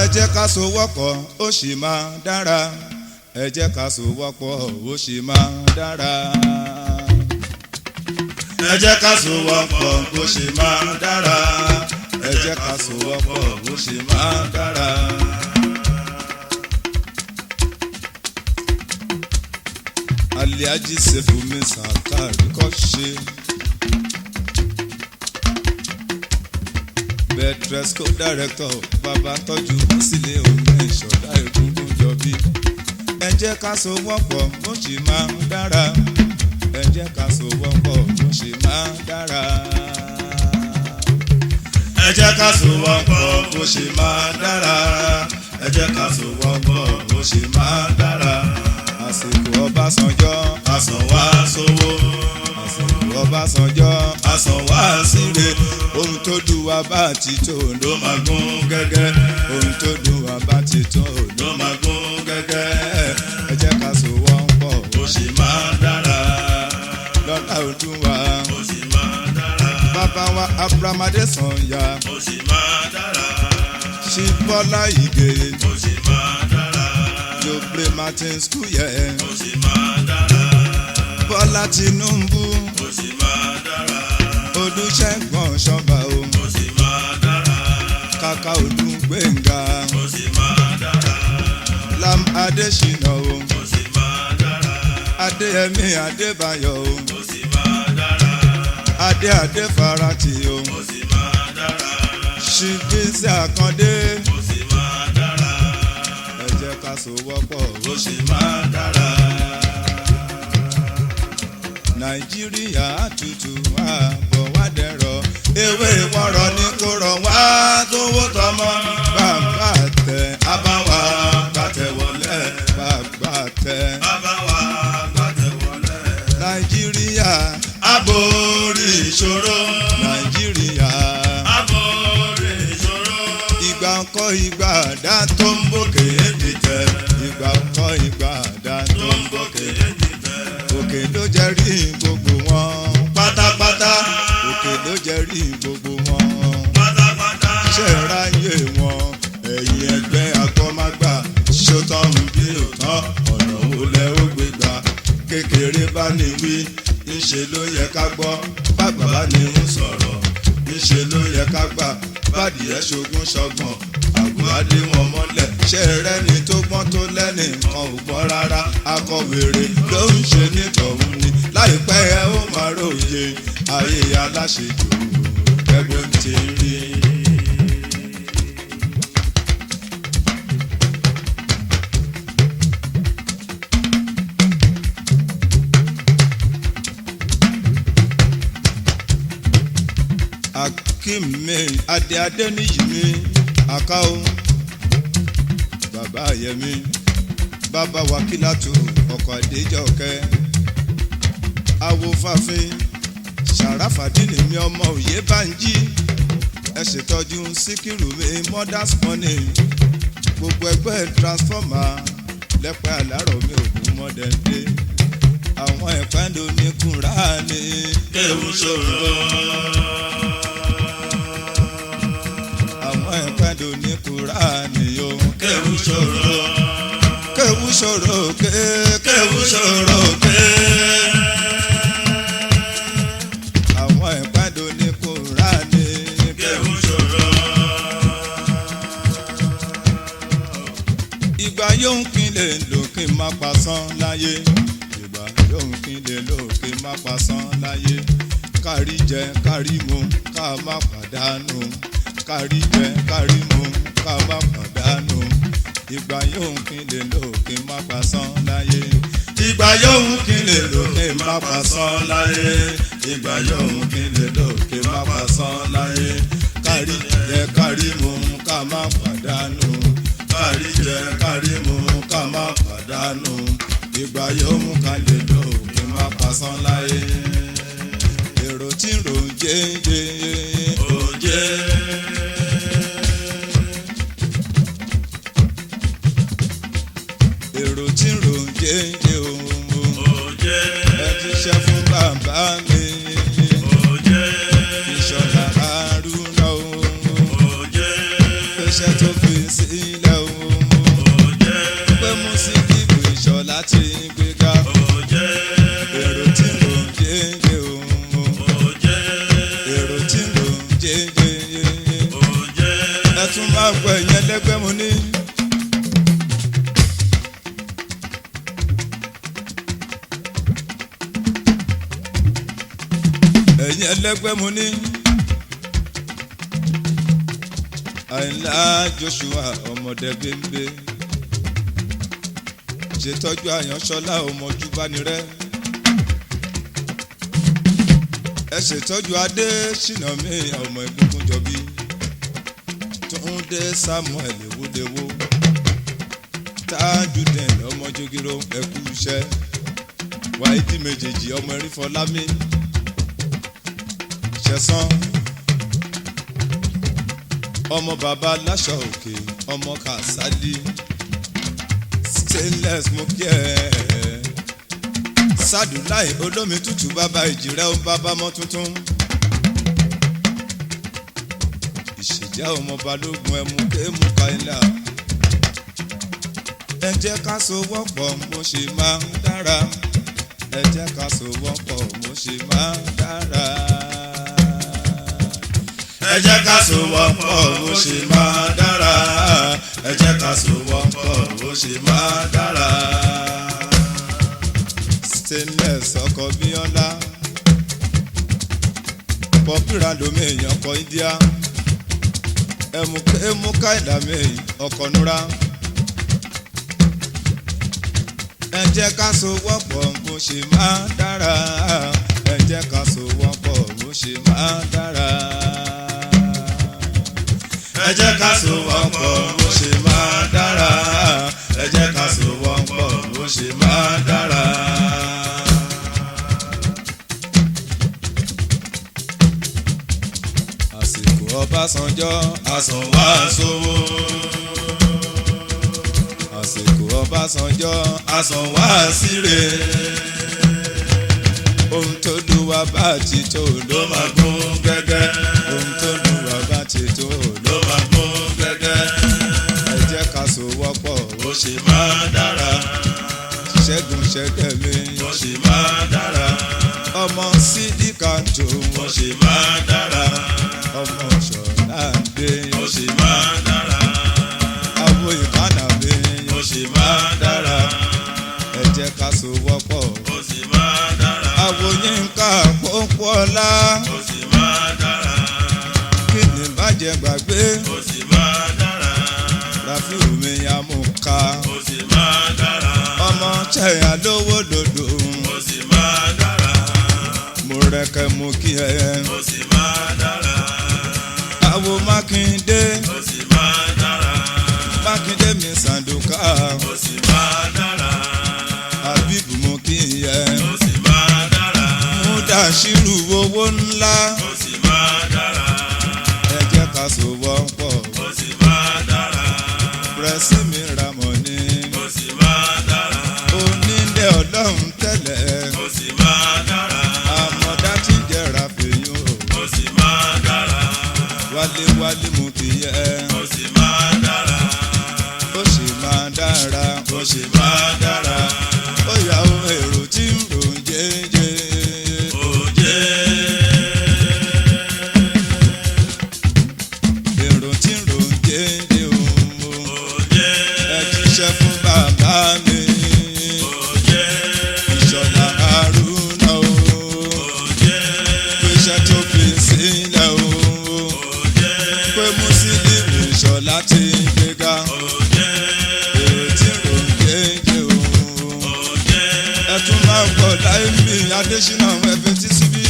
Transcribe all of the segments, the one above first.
jẹ́ ká sowọ́pọ̀ ó sì máa dára. Ẹ jẹ́ ká sowọ́pọ̀ ó sì máa dára. Ẹ jẹ́ ká sowọ́pọ̀ ó sì máa dára. Ẹ jẹ́ ká sowọ́pọ̀ ó sì máa dára. Alhaji Sefumi Sakari Kọ́ṣe. Betresco director bàbá tọ́jú sílé òun ìṣọ̀dá egungun jọbí. Ẹ jẹ́ ká sowọ́pọ̀ ó sì máa dára. Ẹ jẹ́ ká sowọ́pọ̀ ó sì máa dára. Ẹ jẹ́ ká sowọ́pọ̀ ó sì máa dára. Ẹ jẹ́ ká sowọ́pọ̀ ó sì máa dára. Àsìkò Ọbásanjọ́ àsàn wá sówó. Àsìkò Ọbásanjọ́ àsàn wá síre. Ohun tó dùn wá bá ti tó ló máa gún gẹ́gẹ́. Ohun tó dùn wá bá ti tó ló máa gún gẹ́gẹ́. Ẹ jẹ́ ká sowọ́pọ̀ ó sì máa dára. Lọ́lá Olúwa ó sì máa dára. Bàbá wa Abraham Adesanya ó sì máa dára. Ṣíbọ́lá Ìgè ó sì máa dára. Jobre Martin Skuye ó sì máa dára. Bọ́lá Tinubu ó sì máa dára. Olúṣẹ́gun Ọ̀ṣọ́bà ó sì máa dára. Kàkà Olúgbénga ó sì máa dára. Lam Adésínà ó sì máa dára. Adéyẹmí Adébáyọ̀ ó sì máa dára. Adéfarati ó sì máa dára. Ṣíbísí Àkàndé ó sì máa dára. Ẹ jẹ́ ká sowọ́pọ̀ ó sì máa dára. Nàìjíríà tutù wá bọ̀ wá dẹ̀rọ̀. Ewé wọ́rọ̀ ní kò rọ̀ wá tówó tọmọ. Bàbá tẹ abáwá gbàtẹ̀ wọlé. Bàbá tẹ abáwá gbàtẹ̀ wọlé. Nàìjíríà aborí ìṣòro. Nàìjíríà aborí ìṣòro. Ìgbà ńkọ́ ìgbà àdá tó ń bòkè dìtẹ̀. Ìgbà ńkọ́ ìgbà àdá tó ń bòkè dìtẹ̀. Òkè ló jẹ́ rí gbogbo wọn pátápátá. Òkè ló jẹ́ rí gbogbo wọn pátápátá. Ṣé ráyè wọn ẹ̀yin ẹgbẹ́ akọ́mágbà. Ṣótán bí òtán ọ̀nà wo lẹ ó gbé gbà. Kékeré bá ní wí níṣe ló yẹ ká gbọ́. Bàgbà bá ní ń sọ̀rọ̀ níṣe ló yẹ ká gbà. Bádìẹ ṣogún ṣọgbọ̀n àgùnbádé wọn mọ́lẹ̀. Ṣé rẹ́ni tó gbọ́n tó lẹ́nì kan ò gbọ́n rárá. Akọ̀wéré ló ń ṣe nítọ̀hún ni. Láìpẹ́ ẹ ó máa róye ayé aláṣejù gẹ́gẹ́ ti rí. Akim mi adé níyì mi Àkàó. Bàbá Yẹmí bàbá Wákìlátù ọkọ̀ Adéjọkẹ́. Awòfàfin Ṣàràfàdínì mi ọmọ Oyèbánjí. Ẹ ṣètọ́jú Síkírù mi Mother's Money. Gbogbo ẹgbẹ́ transformer lẹ́pẹ́ àlárọ̀ mi ògùn mọ́dẹ́ndé. Àwọn ẹ̀pẹ́ndò ní Kùránì kéwù ṣòro. Àwọn ẹ̀pẹ́ndò ní Kùránì o kéwù ṣòro. Kéwù ṣòro kéwù ṣòro ké. Àwọn ẹ̀pẹ́ndò ní Kùránì kéwù ṣòro. Ìgbà yóò kí n lè lò kí n má pasán láyé. Ìgbà yóò kí n lè lò kí n má pasán láyé. Kárí jẹ kárí mu ká má pàdánù. Kárí jẹ kárí mu ká má pàdánù. Ìgbà yóò kí n lè lò kí n má pasán láyé. Ìgbà yóò kí n lè lò kí n má pasán láyé. Ìgbà yóò kí n lè lò kí n má pasán láyé. Kárí jẹ kárí mu ká má pàdánù. Kárí jẹ kárí mu ká má pàdánù. Ìgbà yóò ká lè lò kí n má pasán láyé. Èrò tí ń rò jẹ́jẹ́ òjẹ́. Èrò tí ń rò jẹ́jẹ́ òjẹ́. Ẹ ti ṣe fún bàbá mi. Òjẹ́. Ìṣọ̀lá Haruna òjẹ́. Iṣẹ́ tó fi sílẹ̀. ẹ̀yin ẹlẹ́gbẹ́ mo ní. ẹ̀yin ẹlẹ́gbẹ́ mo ní. Àyìnlá Joshua ọmọdé bẹ́ńbẹ́ ṣètọ́jú Àyànṣọ́lá ọmọjú bánirẹ́ ẹ ṣètọ́jú Adé ṣìnà mi ọmọ Ìbùkún Jọbí Túndé Samuel ewúdewó Tajudeen ọmọ Jogiro ẹkú iṣẹ́ Wáídì méjèèjì ọmọ Erífọlámi Ṣẹ̀san ọmọ bàbá láṣọ òkè ọmọ Kàsálí Stainless mo kí ẹ Sádùláì olómi tútù bàbá ìjìrẹ́ ó bàbá mọ́ tuntun ìṣèjẹ́ ọmọ balógun ẹmu kéémù káìlà ẹ jẹ́ ká sowọ́pọ̀ mo ṣe máa dára ẹ jẹ́ ká sowọ́pọ̀ mo ṣe máa dára ẹ jẹ́ ká sowọ́pọ̀ mo ṣe máa dára ẹ jẹ́ ká sowọ́pọ̀ mo ṣe máa dára. Stainless ọkọ̀ Bíọ́lá pọ́pìrà lómi èèyàn ọkọ̀ India ẹmu káìlà mi ọkọ̀ Núra ẹ jẹ́ ká sowọ́pọ̀ mo ṣe máa dára ẹ jẹ́ ká sowọ́pọ̀ mo ṣe máa dára ẹ jẹ́ ká sowọ́pọ̀ mo ṣe máa dára ẹ jẹ́ ká sowọ́pọ̀ mo ṣe máa dára. àsìkò Ọbásanjọ́ àsànwá sówó àsìkò Ọbásanjọ́ àsànwá síre ohun tó lùwà bá ti tó ló máa gún gẹ́gẹ́ ohun tó lùwà bá ti tó ló máa gún gẹ́gẹ́ ẹ jẹ́ ká sowọ́pọ̀ ó ṣe máa dára Ṣẹ́gun Ṣẹ́gẹ́mi ó ṣe máa dára ọmọ Sídìkàtò ó ṣe máa dára ọmọ Ṣọ̀ládé ó ṣe máa dára àwo Ìkànnàbí ó ṣe máa dára ẹ jẹ́ ká sowọ́pọ̀ ó ṣe máa dára àwo Yínká Pópóọlá ó ṣe máa dára kí ni bàjẹ́ gbàgbé ó ṣe máa dára Ràfíù mi Amúka ó ṣe máa dára ọmọ Ṣẹ̀yà lówó lòdò ó ṣe máa dára mo rẹ̀kẹ̀ mo kí ẹ ó ṣe máa dára àwo Mákindé ó ṣe máa dára Mákindé mi Sàǹdùkà ó ṣe máa dára Àbíbù mo kí ẹ ó ṣe máa dára Múdàṣírù owó ńlá ó ṣe máa dára ẹ jẹ́ ká sowọ́pọ̀ ó ṣe máa dára Pírẹ́sì mi Ramoni ó ṣe máa dára Onílé Ọlọ́run tẹ́lẹ̀ ó ṣe máa dára Àmọ̀dá tí jẹ́ra fèyún ó ṣe máa dára Wálé mo kí ẹ ó ṣe máa dára ó ṣe máa dára ó ṣe máa dára ó yà ó èrò tí ń rò jẹ́jẹ́ òjé èrò tí ń rò jẹ́jẹ́ òjé ẹ jíṣẹ́ fún bàbá mi òjé Ìṣọ̀lá Haruna òjé pèsè tó fi sílẹ̀ òjé pé Mùsílímù Ìṣọ̀lá ti gbéga òjé èrò tí ń rò jẹ́jẹ́ òjé ẹ tún máa gbọ́ láì mí Adésínà ẹ̀fẹ̀ tí síbí.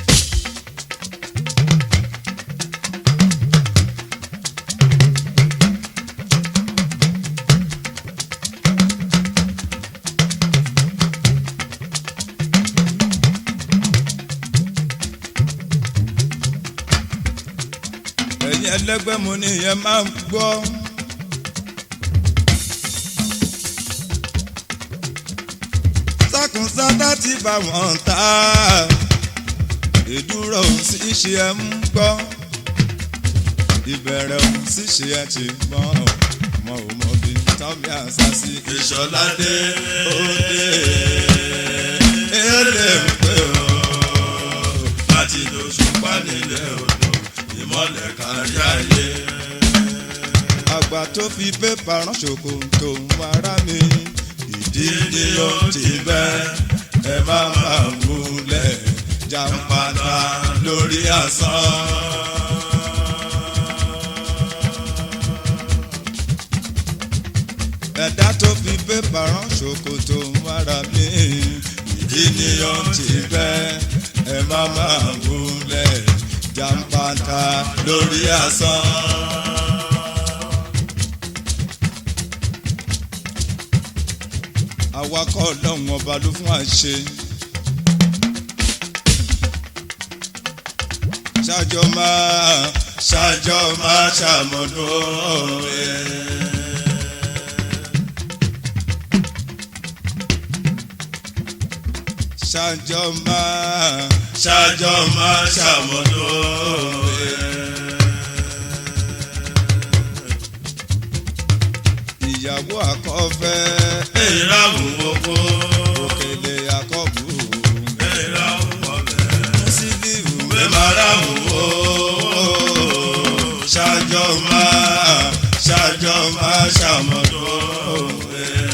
ẹ̀yin ẹlẹ́gbẹ́ mo ní ìyẹn máa ń gbọ́. Sákùnsátá ti bá wọn ta ìdúró sí ṣe ẹ ń gbọ́ ìbẹ̀rẹ̀ sí ṣe ẹ ti gbọ́ ọmọ ò mọ bí tọ́mí àṣà sí Ìṣọ̀ládé òde èlé ń pè ó láti lóṣù pa nílé odò ìmọ̀lẹ̀ kárí ayé. àgbà tó fi pépà rán ṣòkòtò ara mi ìdí ni ó ti bẹ́ ẹ má máa múlẹ̀ jàǹpátá lórí asán. ẹ̀dá tó fi pépà rán ṣòkòtò ara mi ìdí ni ó ti bẹ́ ẹ má máa múlẹ̀ jàǹpátá lórí asán. awakọ̀ ọlọ́run ọba ló fún àṣẹ. ṣájọ́ máa ṣàmọ̀dún ẹ̀. ṣájọ́ máa ṣàmọ̀dún ẹ̀. ìyàwó àkọ́fẹ́ ìràwọ̀ owó òkèlè àkọ́bù ìràwọ̀ ọ̀bẹ sílíù mẹ́màràwọ̀ owó ṣájọ́ máa ṣàmọ̀dún ẹ̀.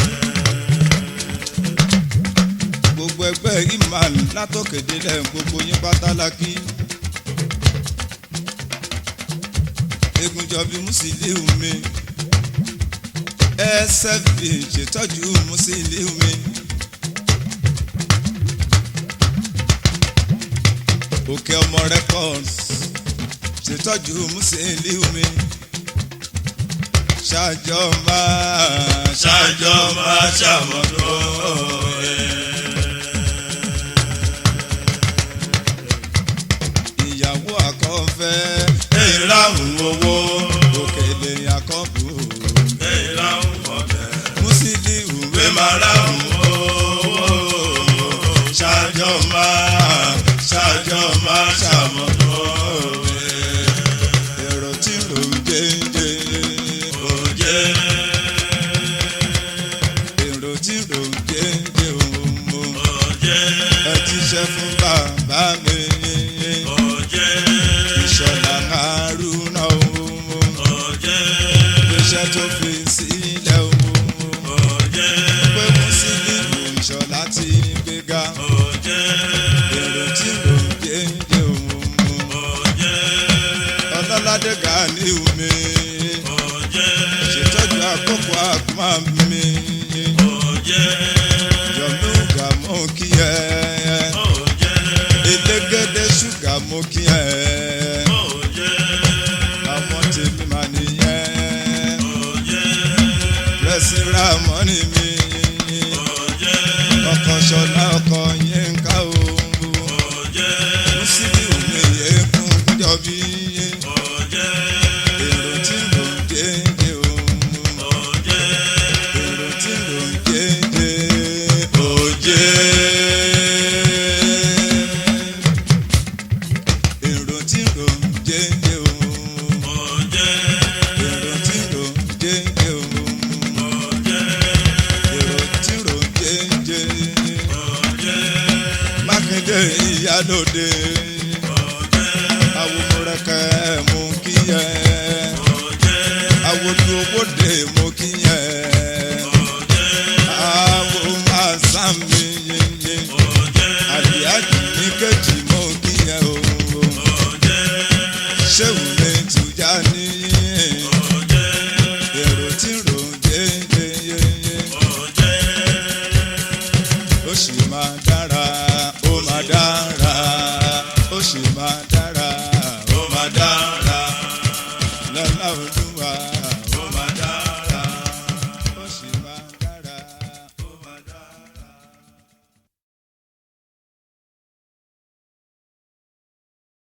gbogbo ẹgbẹ́ imán látòkèdélẹ̀ gbogbo yín pátá la kí. egunjọbí Musiliu mi SFB ṣètọ́jú Musiliu mi. òkè ọmọ records ṣètọ́jú Musiliu mi. ṣájọ́ máa ṣàmọ̀dún ẹ̀. ìyàwó àkọ́fẹ́ ìràwọ̀ owó òkèlè àkọ́bù Musiliu mẹ́màràwọ̀ owó ṣájọ́ máa ṣàmọ̀dún ẹ̀. èrò tí ń lò déédé òjé èrò tí ń lò déédé òjé ẹ ti ṣe fún bàbá mi Ìṣọ̀lá Haruna iṣẹ́ tó fi sílẹ̀ pé Musiliu Ìṣọ̀lá ti gbéga èrò tí ló déédé ọlọ́ládé Ganiu mi ṣètọ́jú àkókò àgbà mi Yọ̀múgà mo kí ẹ elégédé ṣúgà mo kí ẹ àwọn tèmi mà nìyẹn rẹ́sìrà mọ́nì mi ọkọ̀ Ṣọlá ọkọ̀ Yínká o Musiliu mi yẹ kún jọbí èrò tí ló déédé èrò tí ló déédé òjé èrò tí ló déédé èrò tí ló déédé èrò tí ló déédé Mákindé Ìyálóde awomorẹ́kẹ́ mo kí ẹ awolowóde mo kí ẹ awo masami yeye aliaji ní kejì mo kí ẹ o Ṣéwù mi Tìjàní èrò tí rò déédé yeye ó sì máa dára ó máa dára ó sì máa